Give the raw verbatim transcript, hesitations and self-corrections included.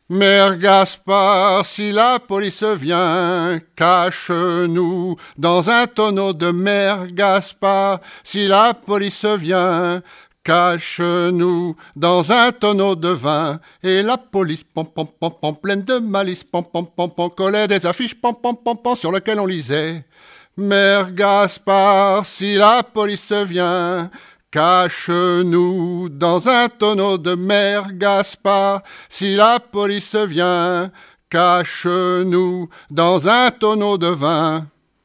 Mère Gaspard, si la police vient, cache-nous dans un tonneau de Mère Gaspard. Si la police vient, cache-nous dans un tonneau de vin. Et la police, pom pom pom pom, pleine de malice, pom pom pom pom, collait des affiches, pom pom pom pom, sur lesquelles on lisait: Mère Gaspard, si la police vient, cache-nous dans un tonneau de Mère Gaspard. Si la police vient, cache-nous dans un tonneau de vin.